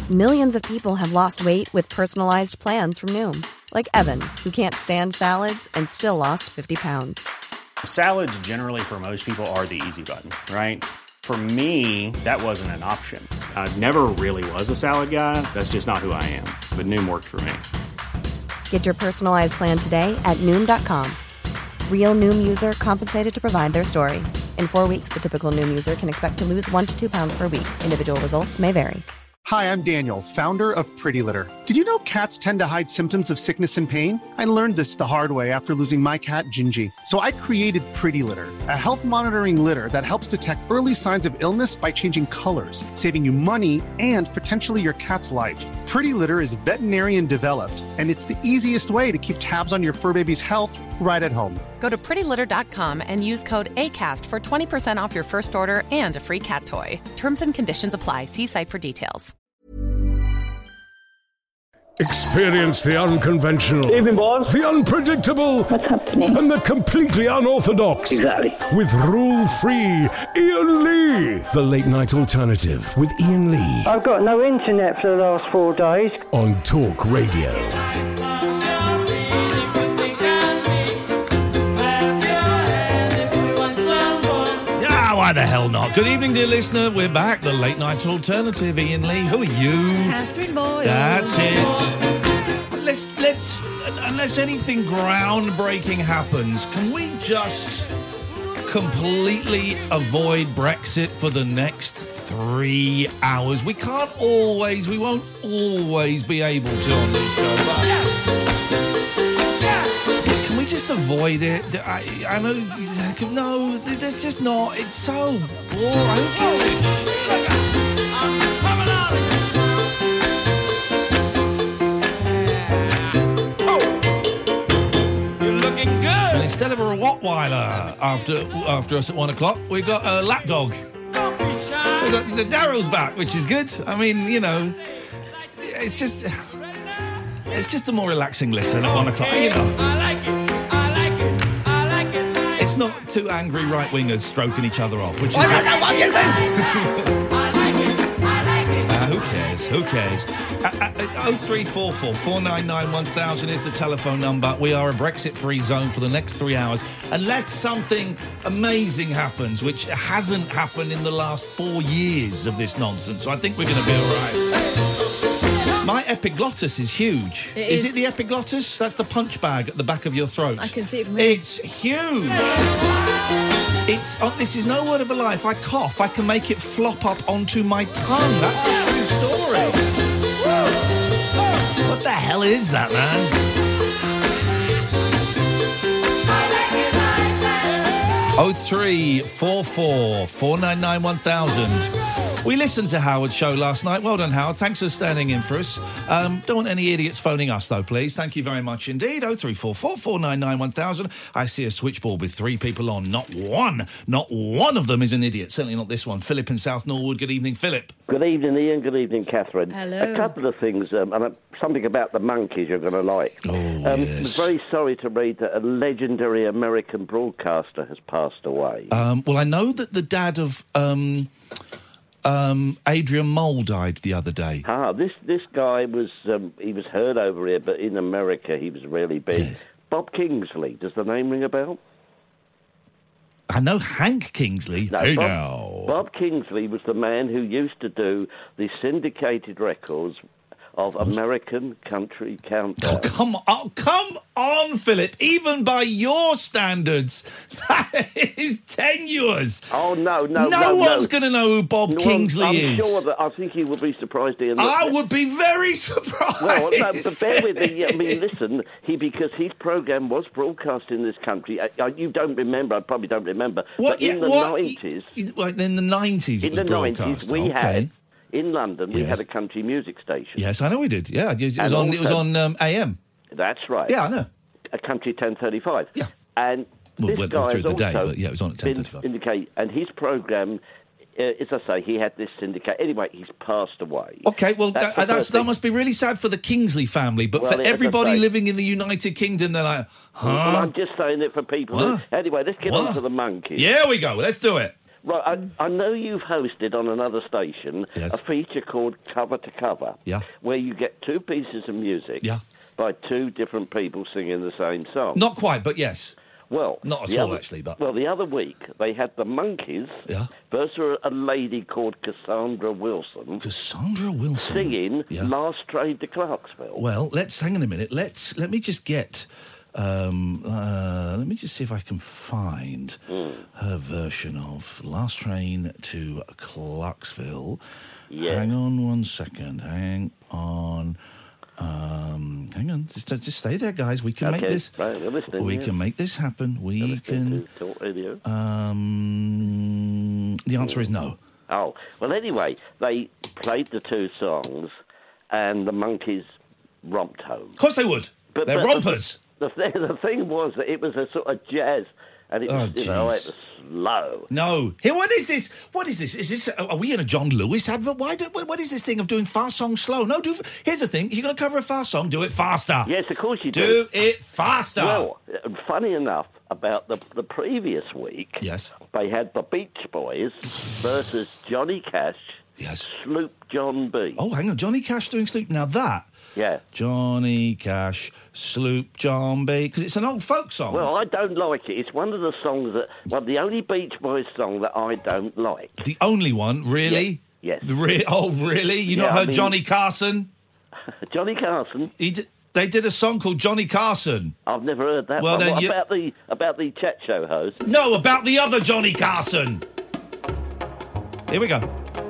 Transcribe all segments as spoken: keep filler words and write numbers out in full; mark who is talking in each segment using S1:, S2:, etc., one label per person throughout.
S1: Millions of people have lost weight with personalized plans from Noom. Like Evan, who can't stand salads and still lost fifty pounds.
S2: Salads generally for most people are the easy button, right? For me, that wasn't an option. I never really was a salad guy. That's just not who I am. But Noom worked for me.
S1: Get your personalized plan today at Noom dot com. Real Noom user compensated to provide their story. In four weeks, the typical Noom user can expect to lose one to two pounds per week. Individual results may vary.
S3: Hi, I'm Daniel, founder of Pretty Litter. Did you know cats tend to hide symptoms of sickness and pain? I learned this the hard way after losing my cat, Gingy. So I created Pretty Litter, a health monitoring litter that helps detect early signs of illness by changing colors, saving you money and potentially your cat's life. Pretty Litter is veterinarian developed, and it's the easiest way to keep tabs on your fur baby's health right at home.
S4: Go to pretty litter dot com and use code ACAST for twenty percent off your first order and a free cat toy. Terms and conditions apply. See site for details.
S5: Experience the unconventional,
S6: Evening, boss.
S5: the unpredictable,
S6: What's happening?
S5: and the completely unorthodox.
S6: Exactly.
S5: With rule-free Ian Lee. The Late Night Alternative with Ian Lee.
S6: I've got no internet for the last four days.
S5: On Talk Radio.
S7: Why the hell not? Good evening, dear listener. We're back. The Late Night Alternative. Ian Lee. Who are you?
S8: Catherine Boyle.
S7: That's it. Let's, let's, unless anything groundbreaking happens, can we just completely avoid Brexit for the next three hours? We can't always, we won't always be able to on this show, but just avoid it. I, I know. No, there's just not. It's so boring. You're looking good. And instead of a Rottweiler after after us at one o'clock, we've got a lapdog. We've got Daryl's back, which is good. I mean, you know, it's just it's just a more relaxing listen at one o'clock. You know. I like it. It's not two angry right-wingers stroking each other off, which is... I don't know what you think! I like it, I like it. Uh, who cares, who cares? Uh, uh, oh three four four, four nine nine, one thousand is the telephone number. We are a Brexit-free zone for the next three hours, unless something amazing happens, which hasn't happened in the last four years of this nonsense. So I think we're going to be all right. My epiglottis is huge.
S8: It
S7: is.
S8: is
S7: it the epiglottis? That's the punch bag at the back of your throat.
S8: I can see it from here.
S7: It's huge. It's. Oh, this is no word of a lie. If I cough, I can make it flop up onto my tongue. That's a true story. What the hell is that, man? oh three four four, four nine nine, one thousand. We listened to Howard's show last night. Well done, Howard. Thanks for standing in for us. Um, don't want any idiots phoning us, though, please. Thank you very much indeed. oh three four four, four nine nine, one thousand. I see a switchboard with three people on. Not one. Not one of them is an idiot. Certainly not this one. Philip in South Norwood. Good evening, Philip.
S9: Good evening, Ian. Good evening, Catherine.
S8: Hello.
S9: A couple of things, um, and uh, something about the monkeys you're going to like.
S7: Oh,
S9: um,
S7: yes.
S9: I'm very sorry to read that a legendary American broadcaster has passed away.
S7: Um, well, I know that the dad of... Um, Um, Adrian Mole died the other day.
S9: Ah, this this guy was um, he was heard over here, but in America he was really big.
S7: Yes.
S9: Bob Kingsley, does the name ring a bell?
S7: I know Hank Kingsley.
S9: No,
S7: hey
S9: Bob,
S7: now.
S9: Bob Kingsley was the man who used to do the syndicated records of American Country Countdown.
S7: Oh, come on, oh, come on, Philip. Even by your standards, that is tenuous.
S9: Oh, no, no,
S7: No,
S9: no
S7: one's
S9: no.
S7: going to know who Bob
S9: Well,
S7: Kingsley
S9: I'm
S7: is.
S9: sure that I think you would be surprised, Ian.
S7: I would be very surprised.
S9: Well, no, but bear with me. I mean, listen, he because his programme was broadcast in this country. Uh, you don't remember, I probably don't remember,
S7: What,
S9: but in
S7: yeah,
S9: the
S7: what?
S9: nineties...
S7: Well, in the nineties it
S9: In
S7: was
S9: the
S7: broadcast.
S9: nineties, we
S7: okay.
S9: had... In London, we
S7: Yes.
S9: had a country music station.
S7: Yes, I know we did. Yeah, it was
S9: And
S7: on. It was
S9: also-
S7: on um, A M.
S9: That's right.
S7: Yeah, I know.
S9: A country ten thirty-five.
S7: Yeah.
S9: And
S7: Well,
S9: this
S7: well,
S9: guy
S7: through
S9: has
S7: the day,
S9: also
S7: but yeah, it was on at ten
S9: been
S7: thirty-five.
S9: indicate, and his programme, uh, as I say, he had this syndicate. Anyway, he's passed away.
S7: Okay, well,
S9: That's
S7: that,
S9: the
S7: that's,
S9: first
S7: that
S9: thing.
S7: must be really sad for the Kingsley family, but
S9: Well,
S7: for
S9: yeah, as I
S7: everybody
S9: say-
S7: living in the United Kingdom, they're like, huh?
S9: Well, I'm just saying it for people.
S7: Huh?
S9: Who, anyway, let's get
S7: What?
S9: on to the monkeys.
S7: Yeah, we go. Let's do it.
S9: Right, I, I know you've hosted on another station
S7: Yes.
S9: a feature called Cover to Cover,
S7: Yeah.
S9: where you get two pieces of music
S7: Yeah.
S9: by two different people singing the same song.
S7: Not quite, but yes.
S9: Well,
S7: Not at
S9: the
S7: all,
S9: other-
S7: actually, but-
S9: Well, the other week, they had the Monkees
S7: Yeah.
S9: versus a lady called Cassandra Wilson
S7: Cassandra Wilson.
S9: singing
S7: Yeah.
S9: Last Train to Clarksville.
S7: Well, let's hang on a minute. Let's let me just get. Um, uh, let me just see if I can find her version of Last Train to Clarksville.
S9: Yeah.
S7: Hang on one second. Hang on. Um, hang on. Just, just stay there, guys. We can make
S9: Okay,
S7: this.
S9: right, we're listening,
S7: we
S9: yeah.
S7: can make this happen. We
S9: Listening
S7: can.
S9: to Talk Radio.
S7: Um, the answer is no.
S9: Oh, well, anyway, they played the two songs, and the Monkees romped home.
S7: Of course they would.
S9: But-
S7: They're
S9: but-
S7: rompers.
S9: The thing, the thing was that it was a sort of jazz, and it was,
S7: Oh,
S9: you know,
S7: jeez.
S9: it was slow.
S7: No. Here, what is this? What is this? Is this? Are we in a John Lewis advert? Why do? What what is this thing of doing fast songs slow? No. Do. Here's the thing. If you're going to cover a fast song, do it faster.
S9: Yes, of course you do.
S7: Do it faster.
S9: Well, uh, funny enough, about the the previous week,
S7: Yes.
S9: they had the Beach Boys versus Johnny Cash,
S7: Yes.
S9: Sloop John B.
S7: Oh, hang on. Johnny Cash doing Sloop. Now that.
S9: Yeah.
S7: Johnny Cash, Sloop John B. Because it's an old folk song.
S9: Well, I don't like it. It's one of the songs that, well, the only Beach Boys song that I don't like.
S7: the only one, really?
S9: Yes.
S7: The Re- oh, really? You
S9: Yeah,
S7: not
S9: I
S7: heard
S9: mean-
S7: Johnny Carson?
S9: Johnny Carson.
S7: He d- they did a song called Johnny Carson.
S9: I've never heard that.
S7: Well,
S9: one.
S7: then
S9: What
S7: you-
S9: about the about the chat show host?
S7: No, about the other Johnny Carson. Here we go.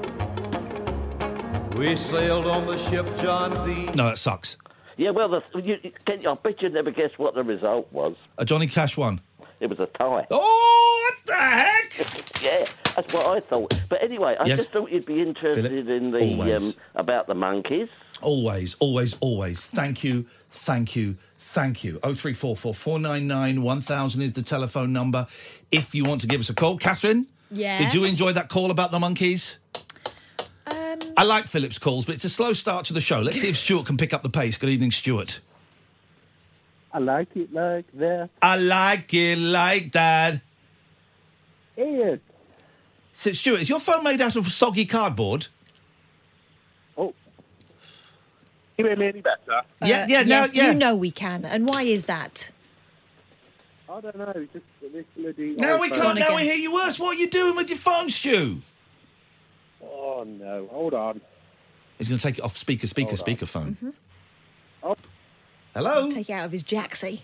S8: We sailed on the ship John B.
S7: No, that sucks.
S9: Yeah, well, the, you, you- can, I bet you'd never guess what the result was.
S7: A Johnny Cash one.
S9: It was a tie.
S7: Oh, what the heck?
S9: Yeah, that's what I thought. But anyway, I
S7: Yes.
S9: just thought you'd be interested
S7: Philip,
S9: in the
S7: always.
S9: um, about the Monkees.
S7: Always, always, always. Thank you, thank you, thank you. oh three four four, four nine nine, one thousand is the telephone number if you want to give us a call. Catherine?
S10: Yeah?
S7: Did you enjoy that call about the Monkees?
S10: Um,
S7: I like Philip's calls, but it's a slow start to the show. Let's see if Stuart can pick up the pace. Good evening, Stuart.
S11: I like it like that.
S7: I like it like that.
S11: Ian.
S7: So, Stuart, is your phone made out of soggy cardboard?
S11: Oh. Can you hear me any better?
S7: Yeah, yeah, now,
S10: yes,
S7: yeah.
S10: you know we can. And why is that?
S11: I don't know. Just this bloody.
S7: Now we
S11: iPhone.
S7: can't. Now we hear you worse. What are you doing with your phone, Stu?
S11: Oh no! Hold on.
S7: He's going to take it off speaker, speaker,
S11: Hold on.
S7: speaker phone.
S10: Mm-hmm.
S11: Oh.
S7: Hello.
S10: Take it out of his jacksy.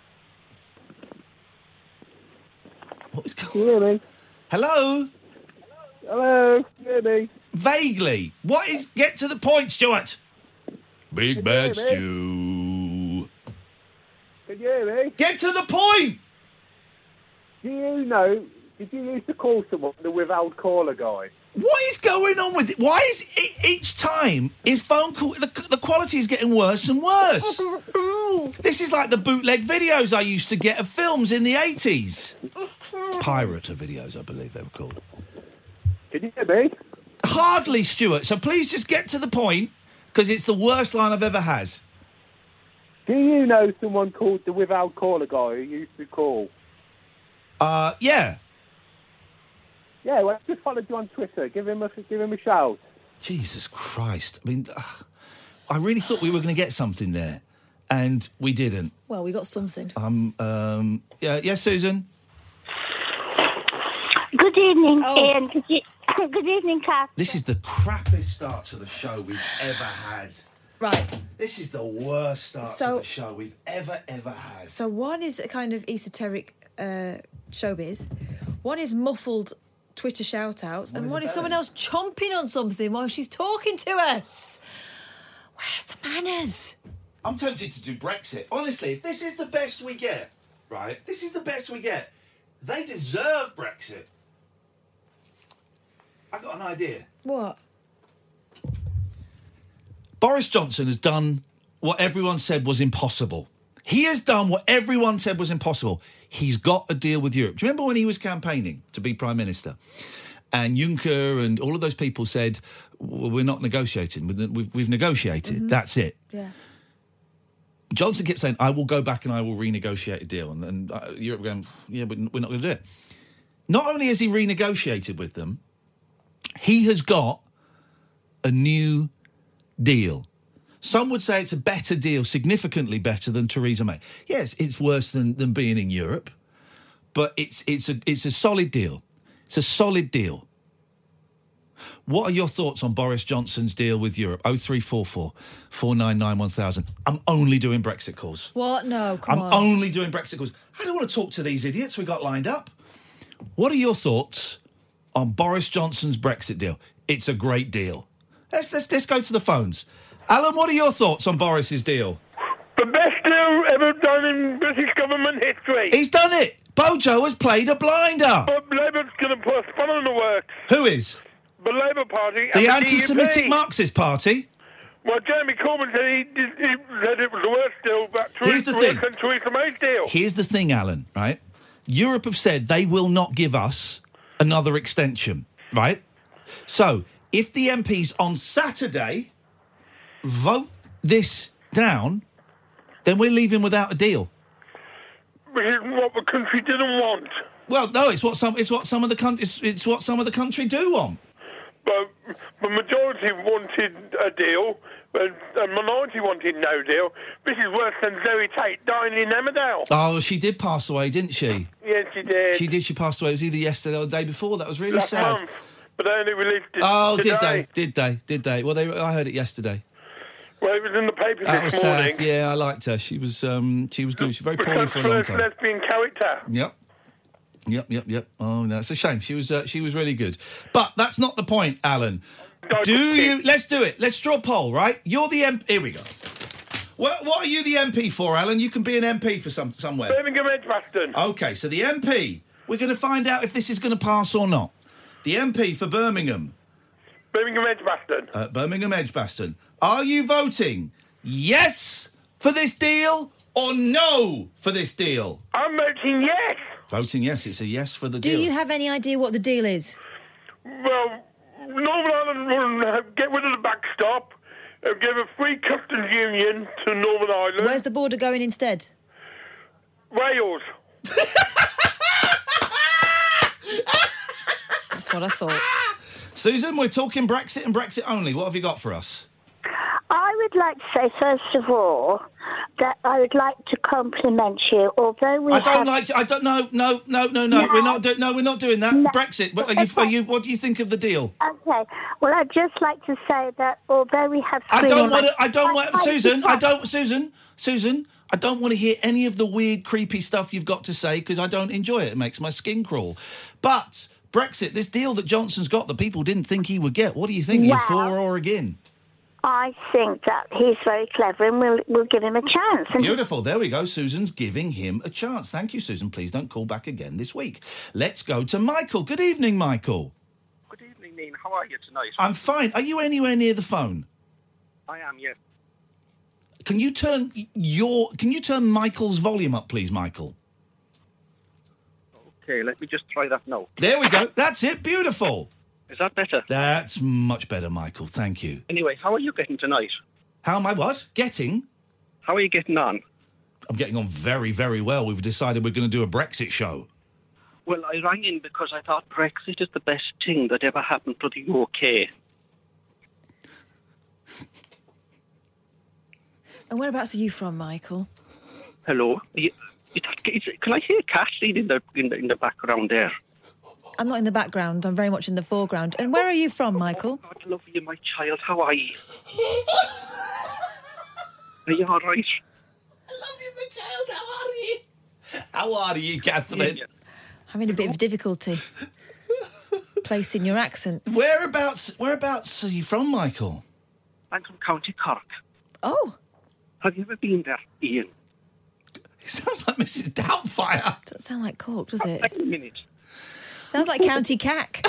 S7: What is going?
S11: Can you hear me?
S7: Hello.
S11: Hello. Can you hear me?
S7: Vaguely. What is? Get to the point, Stuart. Big bad
S11: Can you hear
S7: Stu.
S11: Can you hear me?
S7: Get to the point.
S11: Do you know? Did you used to call someone the without caller guy?
S7: What is going on with it? Why is e- each time his phone call the, the quality is getting worse and worse? This is like the bootleg videos I used to get of films in the eighties. Pirate videos, I believe they were called.
S11: Can you hear me?
S7: Hardly, Stuart. So please just get to the point because it's the worst line I've ever had.
S11: Do you know someone called the without caller guy who used to call?
S7: Uh, yeah.
S11: Yeah, well, I just followed you on Twitter. Give him a give him a shout.
S7: Jesus Christ. I mean, ugh, I really thought we were going to get something there, and we didn't.
S10: Well, we got something.
S7: Um, um, yeah, yes, Susan?
S12: Good evening,
S10: Oh.
S12: Ian. Good, e- good evening, Kath.
S7: This is the crappiest start to the show we've ever had.
S10: Right.
S7: This is the worst start
S10: So-
S7: to the show we've ever, ever had.
S10: So one is a kind of esoteric uh, showbiz. One is muffled Twitter shout-outs. And
S7: is
S10: one
S7: it
S10: is someone
S7: then?
S10: else chomping on something while she's talking to us. Where's the manners?
S7: I'm tempted to do Brexit. Honestly, if this is the best we get, right, this is the best we get, they deserve Brexit. I got an idea.
S10: What?
S7: Boris Johnson has done what everyone said was impossible. He has done what everyone said was impossible. He's got a deal with Europe. Do you remember when he was campaigning to be Prime Minister? And Juncker and all of those people said, well, we're not negotiating. We've, we've negotiated.
S10: Mm-hmm.
S7: That's it.
S10: Yeah.
S7: Johnson kept saying, I will go back and I will renegotiate a deal. And, and uh, Europe going, yeah, but we're not going to do it. Not only has he renegotiated with them, he has got a new deal. Some would say it's a better deal, significantly better than Theresa May. Yes, it's worse than, than being in Europe, but it's it's a it's a solid deal. It's a solid deal. What are your thoughts on Boris Johnson's deal with Europe? oh three four four, four nine nine, one thousand. I'm only doing Brexit calls.
S10: What? No, come
S7: I'm
S10: on.
S7: only doing Brexit calls. I don't want to talk to these idiots we got lined up. What are your thoughts on Boris Johnson's Brexit deal? It's a great deal. Let's, let's, let's go to the phones. Alan, what are your thoughts on Boris's deal?
S13: The best deal ever done in British government history.
S7: He's done it. Bojo has played a blinder.
S13: But Labour's going to put a spell on the works.
S7: Who is?
S13: The Labour Party.
S7: The
S13: and
S7: anti-Semitic
S13: D U P.
S7: Marxist Party.
S13: Well, Jeremy Corbyn said he, did, he said it was the worst deal, but
S7: Here's the
S13: Theresa,
S7: thing.
S13: worse than Theresa May's deal.
S7: Here's the thing, Alan, right? Europe have said they will not give us another extension, right? So, if the M Ps on Saturday vote this down, then we're leaving without a deal.
S13: Which is what the country didn't want.
S7: Well, no, it's what some it's what some of the country it's, it's what some of the country do want.
S13: But the majority wanted a deal, but the minority wanted no deal. This is worse than Zoe Tate dying in Emmerdale.
S7: Oh, she did pass away, didn't she?
S13: Yes, she did.
S7: She did. She passed away. It was either yesterday or the day before. That was really
S13: Last
S7: sad.
S13: month, but they only released it
S7: Oh,
S13: today.
S7: did they? Did they? Did they? Well, they. I heard it yesterday.
S13: Well, it was in the paper
S7: That
S13: this
S7: was
S13: morning.
S7: sad. Yeah, I liked her. She was. Um, she was good. She was very poorly
S13: Because
S7: for a long
S13: first
S7: time.
S13: lesbian character.
S7: Yep. Yep, yep, yep. Oh no, it's a shame. She was uh, she was really good. But that's not the point, Alan. Do you let's do it. Let's draw a poll, right? You're the M P. Here we go. What what are you the M P for, Alan? You can be an M P for some somewhere.
S13: Birmingham Edgbaston.
S7: Okay, so the M P, we're going to find out if this is going to pass or not. The M P for Birmingham.
S13: Birmingham Edgbaston.
S7: Uh, Birmingham Edgbaston. Are you voting yes for this deal or no for this deal?
S13: I'm voting yes.
S7: Voting yes. It's a yes for the
S10: Do
S7: deal.
S10: you have any idea what the deal is?
S13: Well, Northern Ireland will uh, get rid of the backstop, uh, give a free customs union to Northern Ireland.
S10: Where's the border going instead?
S13: Wales.
S10: That's what I thought.
S7: Susan, we're talking Brexit and Brexit only. What have you got for us?
S12: I would like to say, first of all, that I would like to compliment you, although we
S7: I don't
S12: have...
S7: like. I don't. No, no, no, no, no.
S12: No.
S7: We're not. Do, no, we're not doing that.
S12: No.
S7: Brexit. What, are you, are you, what do you think of the deal?
S12: Okay, well, I'd just like to say that although we have...
S7: I don't
S12: screening-
S7: want to. I don't want.
S12: I- I-
S7: Susan. I don't. Susan. Susan. I don't want to hear any of the weird, creepy stuff you've got to say because I don't enjoy it. It makes my skin crawl. But Brexit, this deal that Johnson's got that people didn't think he would get. What do you think? Are you
S12: Well-
S7: for or again?
S12: I think that he's very clever and we'll, we'll give him a chance. And
S7: Beautiful. There we go. Susan's giving him a chance. Thank you, Susan. Please don't call back again this week. Let's go to Michael. Good evening, Michael.
S14: Good evening, Neen. How are you tonight?
S7: I'm fine. Are you anywhere near the phone?
S14: I am, yes.
S7: Can you turn your Can you turn Michael's volume up, please, Michael?
S14: Okay, let me just try that now.
S7: There we go. That's it. Beautiful.
S14: Is that better?
S7: That's much better, Michael. Thank you.
S14: Anyway, how are you getting tonight?
S7: How am I what? Getting?
S14: How are you getting on?
S7: I'm getting on very, very well. We've decided we're going to do a Brexit show.
S14: Well, I rang in because I thought Brexit is the best thing that ever happened to the U K.
S10: And whereabouts are you from, Michael?
S14: Hello? Are you, is that, is, can I hear Kathleen in the, in the in the background there?
S10: I'm not in the background. I'm very much in the foreground. And where are you from, Michael?
S14: God love you, my child. How are you? Are you all right?
S7: Love you, my child. How are you? How are you, Kathleen?
S10: Having a bit of difficulty placing your accent.
S7: Whereabouts? Whereabouts are you from, Michael?
S14: I'm from County Cork.
S10: Oh.
S14: Have you ever been there, Ian?
S7: It sounds like Missus Doubtfire.
S10: Doesn't sound like Cork, does it?
S14: Wait a minute.
S10: Sounds like County Cack.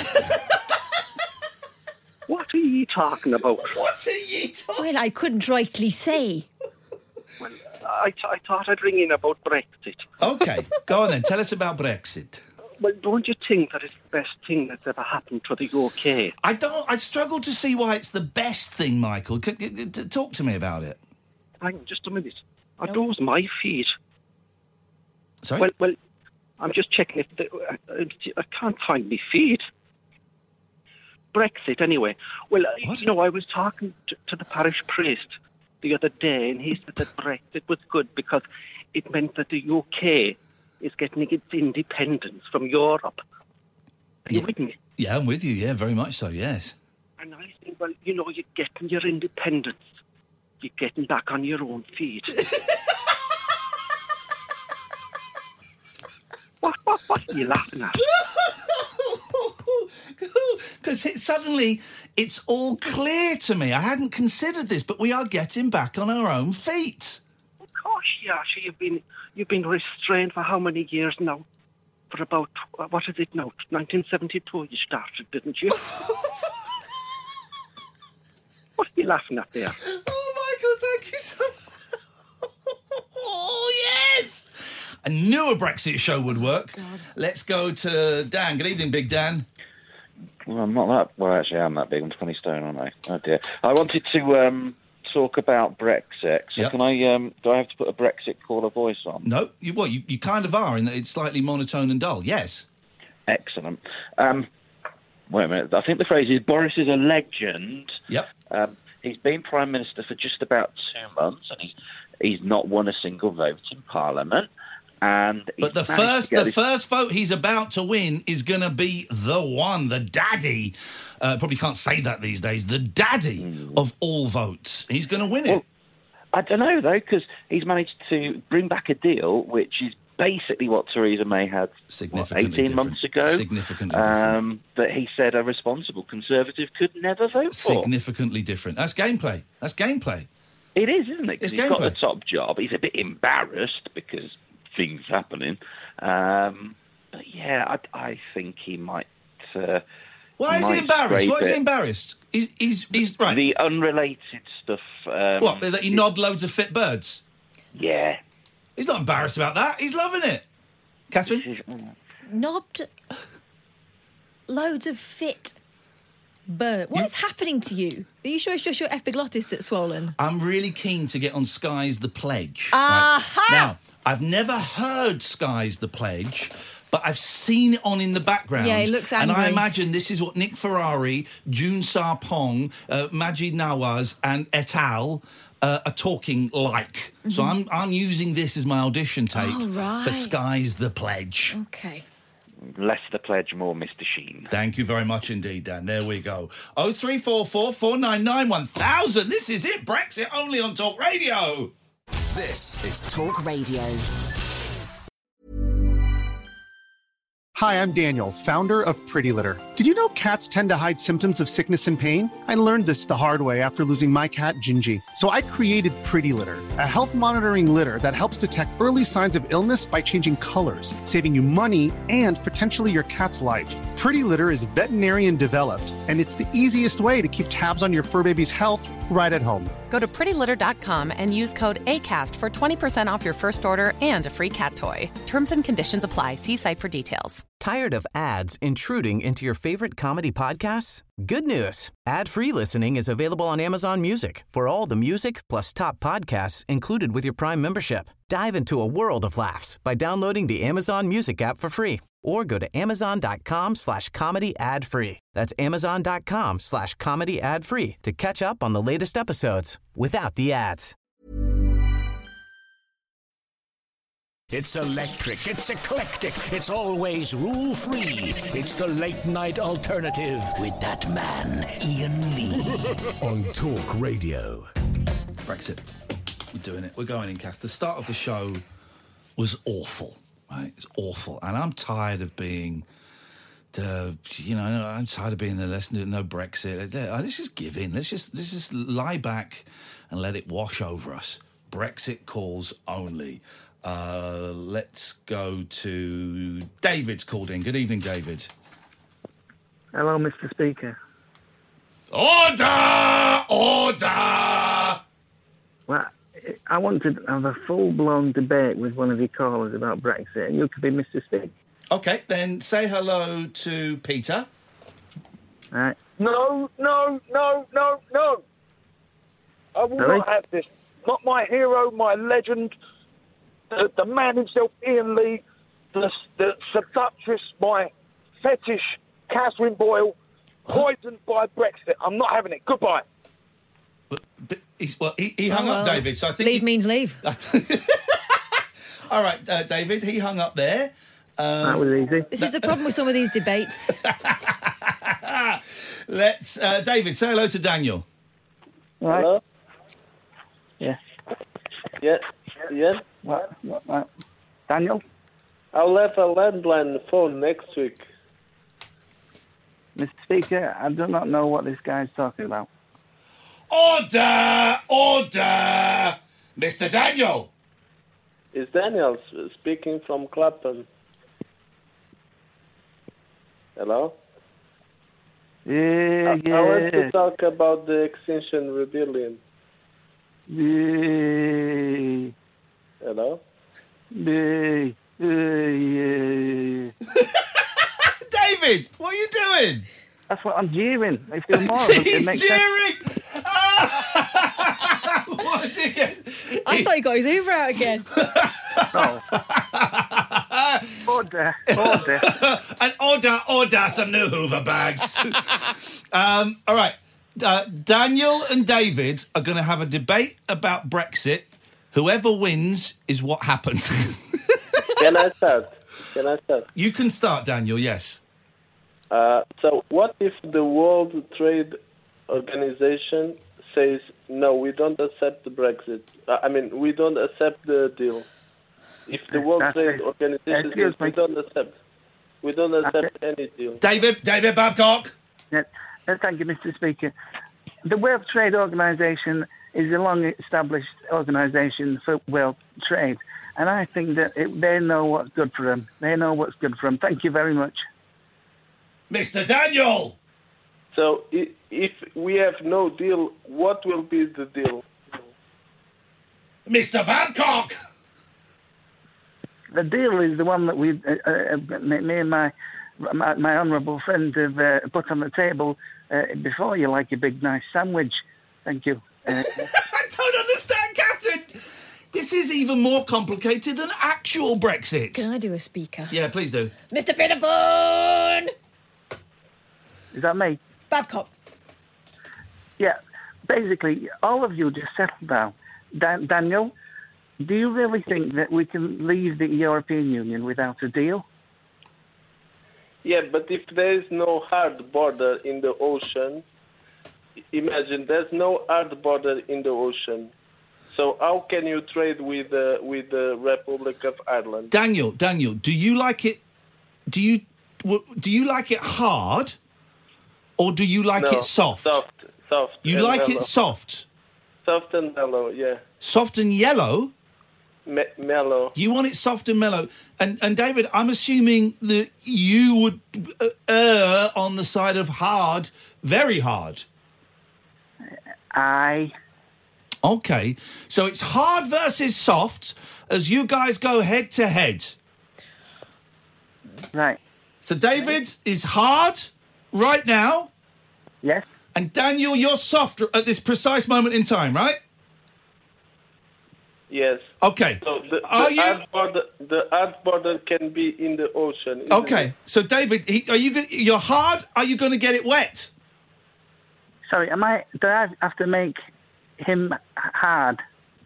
S14: What are you talking about?
S7: What are you talking
S10: Well, I couldn't rightly say.
S14: Well, I, th- I thought I'd ring in about Brexit.
S7: Okay, go on then. Tell us about Brexit.
S14: Well, don't you think that it's the best thing that's ever happened to the U K?
S7: I don't. I struggle to see why it's the best thing, Michael. C- c- t- talk to me about it.
S14: Hang on just a minute. Are those my feet?
S7: Sorry?
S14: Well, well, I'm just checking if the, uh, I can't find my feed. Brexit, anyway. Well, uh, you know, I was talking to, to the parish priest the other day, and he said that Brexit was good because it meant that the U K is getting its independence from Europe. Are you
S7: Yeah.
S14: with me?
S7: Yeah, I'm with you. Yeah, very much so, yes.
S14: And I think, well, you know, you're getting your independence. You're getting back on your own feet. what, what, what are you laughing at?
S7: Because it, suddenly it's all clear to me. I hadn't considered this, but we are getting back on our own feet.
S14: Of course, yeah. So you've been you've been restrained for how many years now? For about uh, what is it now? nineteen seventy-two. You started, didn't you? What are you laughing at there?
S7: Oh, Michael, thank you so much. Oh, yes! I knew a Brexit show would work. Let's go to Dan. Good evening, Big Dan.
S15: Well, I'm not that... Well, actually, I'm that big. I'm twenty stone, aren't I? Oh, dear. I wanted to um, talk about Brexit. So
S7: Yep.
S15: can I... Um, do I have to put a Brexit caller voice on?
S7: No, you, well, you, you kind of are in that it's slightly monotone and dull. Yes.
S15: Excellent. Um, wait a minute. I think the phrase is, Boris is a legend.
S7: Yep.
S15: Um, he's been Prime Minister for just about two months, and he's, he's not won a single vote in Parliament. And
S7: But the
S15: he's managed
S7: first
S15: to get
S7: the
S15: this-
S7: first vote he's about to win is going to be the one, the daddy. Uh, probably can't say that these days. The daddy
S15: Hmm.
S7: of all votes. He's going to win it.
S15: Well, I don't know, though, because he's managed to bring back a deal which is basically what Theresa May had what,
S7: Significantly
S15: eighteen months ago.
S7: Significantly
S15: um, that he said a responsible Conservative could never vote for.
S7: Significantly different. That's gameplay. That's gameplay.
S15: It is, isn't it? 'Cause
S7: It's
S15: he's got
S7: gameplay.
S15: the top job. He's a bit embarrassed because things happening. Um, but yeah, I, I think he might. Uh,
S7: Why is he
S15: might
S7: embarrassed?
S15: scrape
S7: Why is he
S15: it.
S7: embarrassed? He's he's he's right.
S15: The unrelated stuff. Um,
S7: What? That he nod loads of fit birds?
S15: Yeah.
S7: He's not embarrassed about that. He's loving it. Catherine?
S10: Knobbed loads of fit bird. What is happening to you? Are you sure it's just your epiglottis that's swollen?
S7: I'm really keen to get on Sky's The Pledge.
S10: Aha!
S7: Now, I've never heard Sky's The Pledge, but I've seen it on in the background.
S10: Yeah, he looks
S7: And I
S10: angry.
S7: imagine this is what Nick Ferrari, June Sarpong, uh, Majid Nawaz and et al. Uh, are talking like. So
S10: Mhm.
S7: I'm I'm using this as my audition tape
S10: Oh, right.
S7: for Sky's The Pledge.
S10: Okay.
S15: Less the pledge, more Mister Sheen.
S7: Thank you very much indeed, Dan. There we go. Oh three four four, four nine nine, one thousand. This is it. Brexit only on Talk Radio.
S16: This is Talk Radio.
S3: Hi, I'm Daniel, founder of Pretty Litter. Did you know cats tend to hide symptoms of sickness and pain? I learned this the hard way after losing my cat, Gingy. So I created Pretty Litter, a health monitoring litter that helps detect early signs of illness by changing colors, saving you money and potentially your cat's life. Pretty Litter is veterinarian developed, and it's the easiest way to keep tabs on your fur baby's health right at home.
S4: Go to pretty litter dot com and use code ACAST for twenty percent off your first order and a free cat toy. Terms and conditions apply. See site for details.
S17: Tired of ads intruding into your favorite comedy podcasts? Good news. Ad-free listening is available on Amazon Music for all the music plus top podcasts included with your Prime membership. Dive into a world of laughs by downloading the Amazon Music app for free or go to amazon.com slash comedy ad free. That's amazon.com slash comedy ad free to catch up on the latest episodes without the ads.
S5: It's electric, it's eclectic, it's always rule-free. It's the late-night alternative with that man, Ian Lee. On Talk Radio.
S7: Brexit. We're doing it. We're going in, Kath. The start of the show was awful, right? It's awful. And I'm tired of being the, you know, I'm tired of being the let's do no Brexit. Let's just give in. Let's just, let's just lie back and let it wash over us. Brexit calls only. Uh, let's go to David's called in. Good evening, David.
S18: Hello, Mister Speaker.
S7: Order! Order!
S18: Well, I want to have a full-blown debate with one of your callers about Brexit, and you could be Mister Speaker.
S7: Okay, then say hello to Peter.
S18: All right.
S11: No, no, no, no, no. I will
S18: Really?
S11: not have this. Not my hero, my legend, the, the man himself, Ian Lee,
S19: the, the seductress, my fetish, Catherine Boyle, poisoned by Brexit. I'm not having it. Goodbye.
S7: But, but he's, well, he, he hung
S10: Oh,
S7: up,
S10: well.
S7: David. So I think
S10: Leave
S7: he-
S10: means leave.
S7: All right, uh, David. He hung up there. Um,
S18: That was easy.
S10: This is the problem with some of these debates.
S7: Let's, uh, David, say hello to Daniel.
S18: Right.
S11: Hello?
S18: Yeah.
S11: Yeah, yeah.
S18: What, what, what? Daniel?
S11: I'll have a landline phone next week.
S18: Mister Speaker, I do not know what this guy's talking about.
S7: Order! Order! Mister Daniel!
S11: It's Daniel s- speaking from Clapham. Hello?
S18: Yeah,
S11: I, I want to
S18: yeah.
S11: talk about the Extinction Rebellion.
S18: Yeah.
S11: Hello?
S18: Yeah. Yeah.
S7: David, what are you doing?
S18: That's what I'm jeering. If there more of them, it
S7: He's
S18: makes
S7: jeering!
S18: sense.
S7: What a dickhead!
S10: I thought he got his Hoover out again.
S18: Order, order.
S7: An order, order, some new Hoover bags. um, all right. Uh, Daniel and David are going to have a debate about Brexit. Whoever wins is what happens.
S11: Can I start? Can I start?
S7: You can start, Daniel, yes.
S11: Uh, so what if the World Trade Organization says, no, we don't accept the Brexit? Uh, I mean, we don't accept the deal. If the World
S18: That's
S11: Trade
S18: it.
S11: Organization
S18: Excuse
S11: says, we
S18: me.
S11: don't accept, we don't accept any deal.
S7: David, David Babcock.
S18: Yeah. Uh, Thank you, Mister Speaker. The World Trade Organization is a long-established organisation for world trade, and I think that it, they know what's good for them. They know what's good for them. Thank you very much.
S7: Mister Daniel!
S11: So i- if we have no deal, what will be the deal?
S7: Mister Babcock!
S18: The deal is the one that we, uh, uh, me me and my my, my honourable friend have uh, put on the table uh, before you, like a big nice sandwich. Thank you. Uh,
S7: I don't understand, Catherine! This is even more complicated than actual Brexit.
S10: Can I do a speaker?
S7: Yeah, please do.
S10: Mister Pettibone!
S18: is that me?
S10: Babcock.
S18: Yeah. Basically, all of you just settle down. Dan- Daniel, do you really think that we can leave the European Union without a deal?
S11: Yeah, but if there is no hard border in the ocean, imagine there's no hard border in the ocean. So how can you trade with uh, with the Republic of Ireland?
S7: Daniel, Daniel, do you like it? Do you w- do you like it hard, or do you like
S11: No,
S7: it soft?
S11: Soft, soft.
S7: You
S11: and
S7: like
S11: mellow.
S7: it soft,
S11: Soft and mellow, yeah.
S7: soft and yellow.
S11: Me- mellow.
S7: You want it soft and mellow. And and David, I'm assuming that you would uh, err on the side of hard, very hard.
S18: Aye.
S7: Okay, so it's hard versus soft as you guys go head to head.
S18: Right.
S7: So David is hard right now.
S18: Yes.
S7: And Daniel, you're soft at this precise moment in time, right?
S11: Yes.
S7: Okay.
S11: So the,
S7: Are
S11: the
S7: you-
S11: hard border, the hard border can be in the ocean. isn't
S7: Okay,
S11: it?
S7: so David, he, are you go- you're hard? Are you going to get it wet?
S18: Sorry, am I? Do I have to make him h- hard?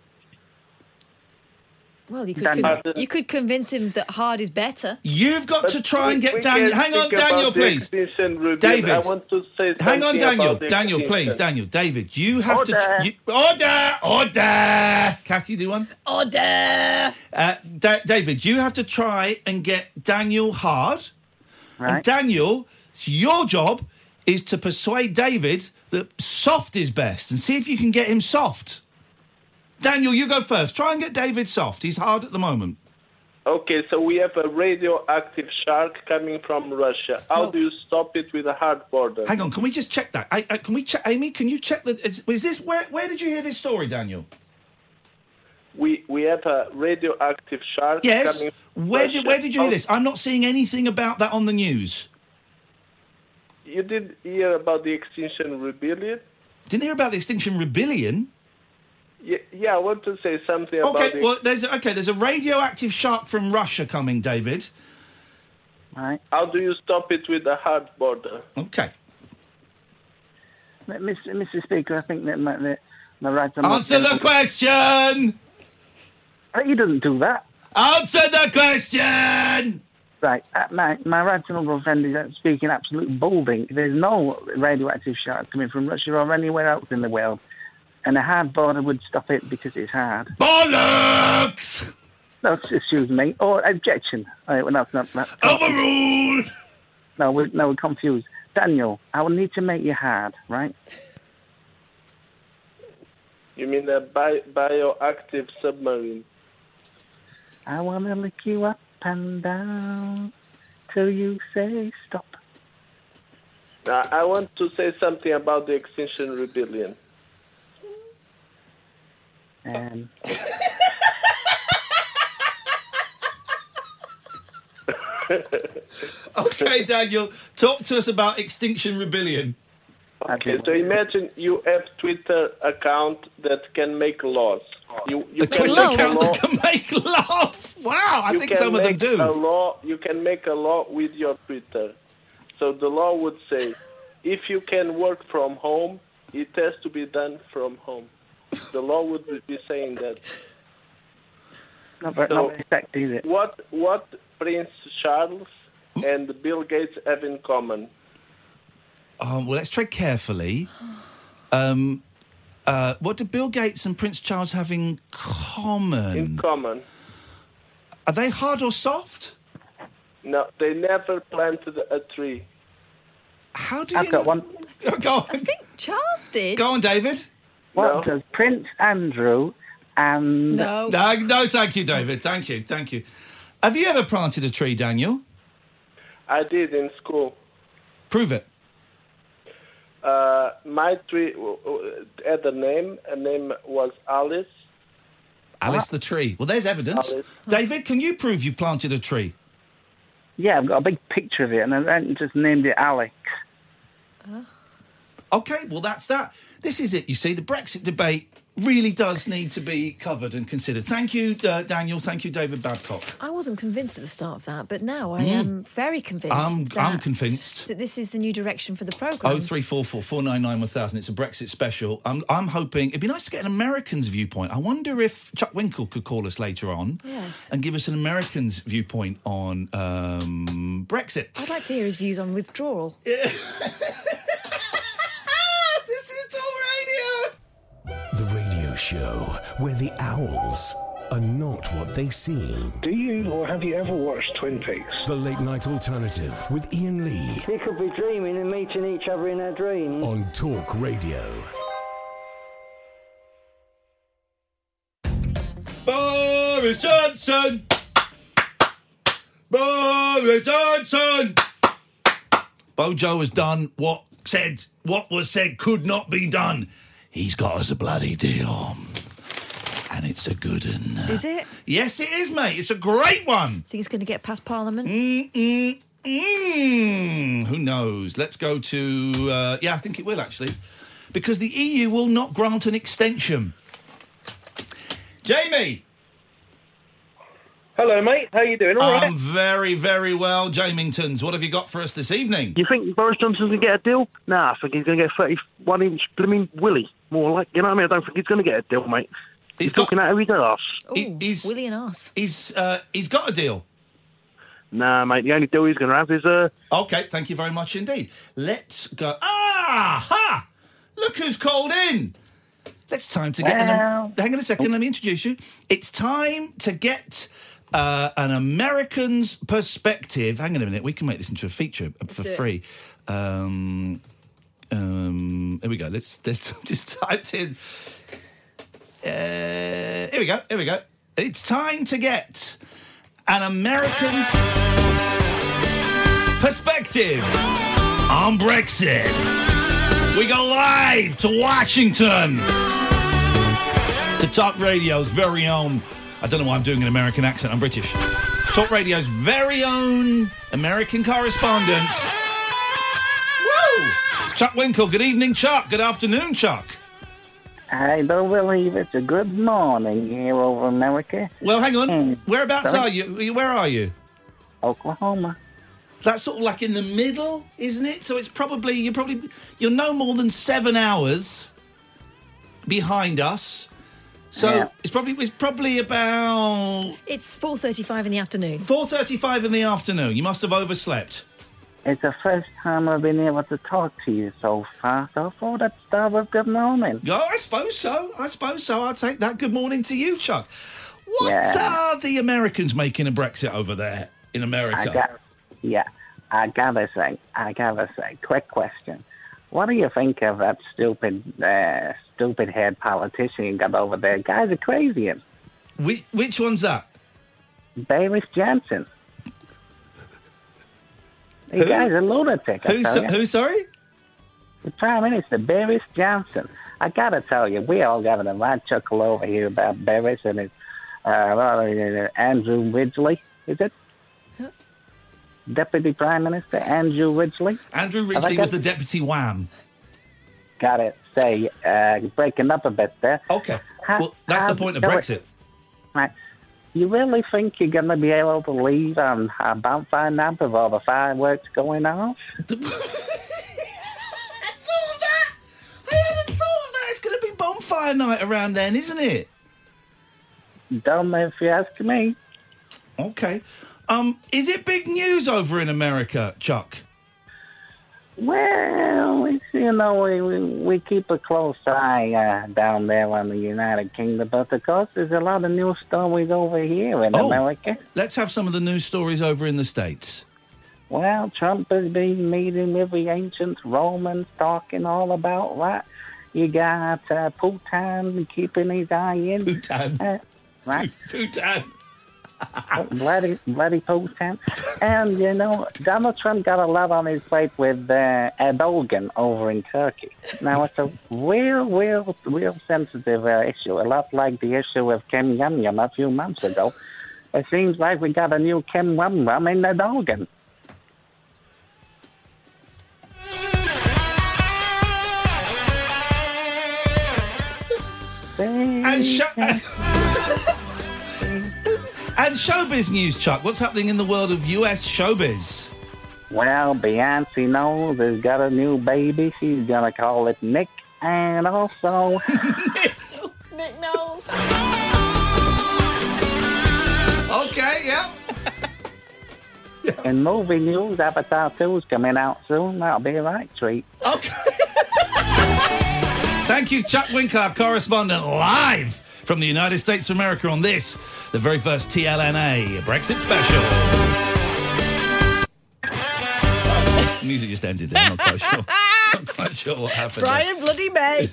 S10: Well, you could
S18: Daniel.
S10: con- you could convince him that hard is better.
S7: You've got to try and
S11: We-
S7: get
S11: we
S7: Daniel.
S11: can
S7: Hang on,
S11: speak about
S7: Daniel,
S11: the
S7: please.
S11: Extinction Rebellion.
S7: David,
S11: I want to say
S7: hang on,
S11: something
S7: Daniel.
S11: about the
S7: Daniel, please,
S11: extinction.
S7: Daniel. David, you have
S10: Order.
S7: to. You, order! Order! Cassie, do one.
S10: Order!
S7: Uh, Da- David, you have to try and get Daniel hard. And
S18: Right.
S7: Daniel, your job is to persuade David that soft is best and see if you can get him soft. Daniel, you go first. Try and get David soft. He's hard at the moment.
S11: Okay, so we have a radioactive shark coming from Russia. How do you stop it with a hard border?
S7: Hang on, can we just check that? I, I, can we check, Amy? Can you check that? Is, is this where? Where did you hear this story, Daniel?
S11: We we have a radioactive shark
S7: Yes.
S11: coming from
S7: Where
S11: Russia.
S7: did Where did you hear
S11: How-
S7: this? I'm not seeing anything about that on the news.
S11: You did hear about the Extinction Rebellion?
S7: Didn't hear about the Extinction Rebellion.
S11: Yeah, yeah, I want to say something about
S7: Okay,
S11: the...
S7: well, there's okay. There's a radioactive shark from Russia coming, David.
S18: Right.
S11: How do you stop it with a hard border?
S7: Okay.
S18: Mister Mister Speaker, I think that my, that my right...
S7: Answer the question!
S18: He doesn't do that.
S7: Answer the question!
S18: Right, uh, my, my right honourable friend is speaking absolute bullshit. There's no radioactive shark coming from Russia or anywhere else in the world. And a hard border would stop it because it's hard.
S7: Bollocks!
S18: No, excuse me. Or objection. Right, well, that's not... That's
S7: Overruled!
S18: No, we're, no, we're confused. Daniel, I will need to make you hard, right?
S11: You mean a bi- bioactive submarine?
S18: I want to lick you up and down till you say stop.
S11: Uh, I want to say something about the Extinction Rebellion.
S18: Um...
S7: Okay, Daniel, talk to us about Extinction Rebellion.
S11: Okay, so imagine you have Twitter account that can make laws. You, you
S7: A Twitter
S11: make
S7: account
S11: a law,
S7: that can make laws. Wow, I
S11: you
S7: think
S11: can
S7: some of them
S11: make
S7: do.
S11: A law, you can make a law with your Twitter. So the law would say, if you can work from home, it has to be done from home. The law would be saying that.
S18: Not very,
S11: So
S18: not very sexy, is it?
S11: What what Prince Charles and Bill Gates have in common?
S7: Um, well, let's tread carefully. Um, uh, what do Bill Gates and Prince Charles have in common?
S11: In common.
S7: Are they hard or soft?
S11: No, they never planted a tree.
S7: How do
S18: I've
S7: you...
S18: got one.
S7: Go on.
S10: I think Charles did.
S7: Go on, David.
S18: What does Prince Andrew and...
S10: No.
S7: No, no, thank you, David. Thank you, thank you. Have you ever planted a tree, Daniel?
S11: I did in school.
S7: Prove it.
S11: Uh, my tree w- w- had a name. A name was Alice.
S7: Alice the tree. Well, there's evidence.
S11: Alice.
S7: David, can you prove you've planted a tree?
S18: Yeah, I've got a big picture of it, and I just named it Alex.
S7: Okay, well, that's that. This is it, you see. The Brexit debate really does need to be covered and considered. Thank you, uh, Daniel. Thank you, David Babcock.
S10: I wasn't convinced at the start of that, but now I
S7: Mm.
S10: am very convinced.
S7: I'm-
S10: that,
S7: I'm convinced.
S10: that this is the new direction for the programme.
S7: Oh three four four four nine nine one thousand. It's a Brexit special. I'm I'm hoping it'd be nice to get an American's viewpoint. I wonder if Chuck Winkle could call us later on,
S10: Yes.
S7: and give us an American's viewpoint on um, Brexit.
S10: I'd like to hear his views on withdrawal.
S7: This is all radio.
S5: The radio show where the owls are not what they seem.
S20: Do you or have you ever watched Twin Peaks?
S5: The Late Night Alternative with Ian Lee
S6: We could be dreaming and meeting each other in our dreams.
S5: on Talk Radio.
S7: Boris Johnson. Boris Johnson. Bojo has done what said what was said could not be done. He's got us a bloody deal, and it's a good one.
S10: Is it?
S7: Yes, it is, mate. It's a great one.
S10: Think it's going to get past Parliament?
S7: Mm, mm. Who knows? Let's go to... Uh, yeah, I think it will, actually. Because the E U will not grant an extension. Jamie!
S14: Hello, mate. How you doing? All right.
S7: I'm very, very well. Jamingtons, what have you got for us this evening?
S14: You think Boris Johnson's going to get a deal? Nah, I think he's going to get a thirty-one inch blooming willy. More like, you know what I mean? I don't think he's going to get a deal, mate. He's,
S7: He's got-
S14: talking out of his arse.
S10: Ooh,
S7: he's-
S10: Willie and us.
S7: He's uh, he's got a deal.
S14: Nah, mate. The only deal he's going to have is... Uh,
S7: Okay, thank you very much indeed. Let's go... Ah! Ha! Look who's called in! It's time to get... An,
S18: Well.
S7: hang on a second, let me introduce you. It's time to get... Uh, an American's perspective. Hang on a minute, we can make this into a feature for
S10: do it.
S7: free. Um, um, here we go. Let's let's just typed in. Uh, here we go. Here we go. It's time to get an American's perspective on Brexit. We go live to Washington to Talk Radio's very own. I don't know why I'm doing an American accent. I'm British. Talk Radio's very own American correspondent. Woo! It's Chuck Winkle. Good evening, Chuck. Good afternoon, Chuck.
S18: I don't believe it's a good morning here over America.
S7: Well, hang on.
S18: Mm.
S7: Whereabouts
S18: Sorry?
S7: are you? Where are you?
S18: Oklahoma.
S7: That's sort of like in the middle, isn't it? So it's probably you're probably you're no more than seven hours behind us. So
S10: Yeah.
S7: it's probably it's probably about
S10: It's four thirty-five in the afternoon.
S7: four thirty-five in the afternoon. You must have overslept.
S18: It's the first time I've been able to talk to you so far, so I thought I'd start with good morning.
S7: Oh, I suppose so. I suppose so. I'll take that. Good morning to you, Chuck. What
S18: Yeah.
S7: are the Americans making of Brexit over there in America?
S18: I got, yeah, I gotta say, I gotta say, quick question. What do you think of that stupid, uh, stupid head politician you got over there? Guys are crazy.
S7: Which, which one's that?
S18: Boris Johnson. The
S7: Who?
S18: guy's a lunatic. I
S7: Who,
S18: tell
S7: so,
S18: you.
S7: who, sorry?
S18: The Prime Minister, Boris Johnson. I gotta tell you, we all got a right chuckle over here about Boris and his uh, uh, Andrew Ridgely. Is it? Deputy Prime Minister Andrew Ridgely.
S7: Andrew
S18: Have I
S7: Ridgely
S18: got-
S7: was the deputy wham.
S18: Gotta say, uh, breaking up a bit there.
S7: Okay.
S18: Ha-
S7: Well, that's the
S18: ha-
S7: point of
S18: no,
S7: Brexit.
S18: Right. You really think you're going to be able to leave on a bonfire night with all the fireworks going off?
S7: I hadn't thought of that. It's going to be bonfire night around then, isn't it?
S18: Don't know if you ask me.
S7: Okay. Um, is it big news over in America, Chuck?
S18: Well, it's, you know, we, we, we keep a close eye uh, down there on the United Kingdom, but of course there's a lot of news stories over here in
S7: Oh.
S18: America.
S7: Let's have some of the news stories over in the States.
S18: Well, Trump has been meeting with the ancient Romans, talking all about that. You got uh, Putin keeping his eye in.
S7: Putin.
S18: Uh, right?
S7: Putin.
S18: bloody, bloody Putin. And, you know, Donald Trump got a lot on his plate with uh, Erdogan over in Turkey. Now, it's a real, real, real sensitive uh, issue, a lot like the issue with Kim Yum-Yum a few months ago. It seems like we got a new Kim Yum-Yum in Erdogan.
S7: And, sho- and showbiz news, Chuck. What's happening in the world of U S showbiz?
S18: Well, Beyonce knows has got a new baby. She's going to call it Nick. And also...
S10: Nick Knowles.
S7: Okay, yeah.
S18: In movie news, Avatar two is coming out soon. That'll be a right treat.
S7: Thank you, Chuck Winker, our correspondent, live from the United States of America on this, the very first T L N A Brexit special. Oh, music just ended there. I'm not quite sure. Not quite sure what happened. there.
S10: Brian Bloody May.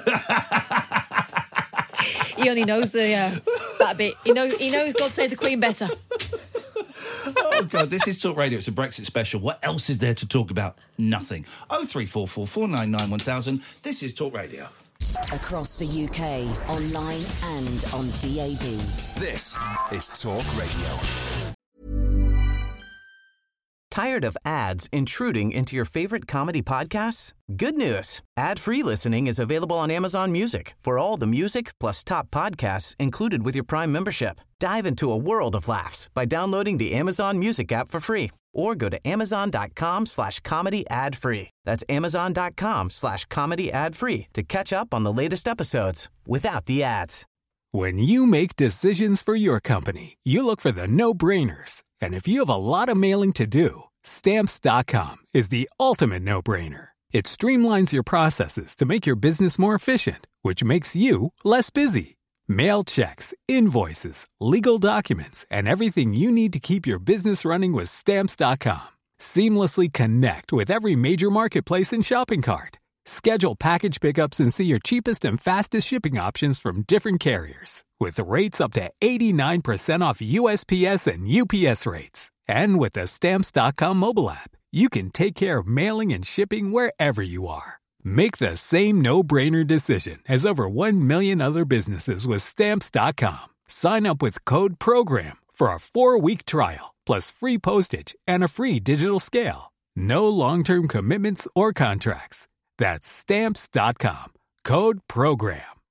S10: He only knows the uh, that bit. He knows. He knows God Save the Queen better.
S7: Oh, God, this is Talk Radio. It's a Brexit special. What else is there to talk about? Nothing. oh three four four, four nine nine, one thousand. This is Talk Radio.
S16: Across the U K, online and on D A B.
S21: This is Talk Radio.
S17: Tired of ads intruding into your favorite comedy podcasts? Good news. Ad-free listening is available on Amazon Music for all the music plus top podcasts included with your Prime membership. Dive into a world of laughs by downloading the Amazon Music app for free or go to amazon.com slash comedy ad free. That's amazon.com slash comedy ad free to catch up on the latest episodes without the ads.
S22: When you make decisions for your company, you look for the no-brainers. And if you have a lot of mailing to do, Stamps dot com is the ultimate no-brainer. It streamlines your processes to make your business more efficient, which makes you less busy. Mail checks, invoices, legal documents, and everything you need to keep your business running with Stamps dot com. Seamlessly connect with every major marketplace and shopping cart. Schedule package pickups and see your cheapest and fastest shipping options from different carriers. With rates up to eighty-nine percent off U S P S and U P S rates. And with the Stamps dot com mobile app, you can take care of mailing and shipping wherever you are. Make the same no-brainer decision as over one million other businesses with Stamps dot com. Sign up with code PROGRAM for a four-week trial, plus free postage and a free digital scale. No long-term commitments or contracts. That's Stamps dot com. Code PROGRAM.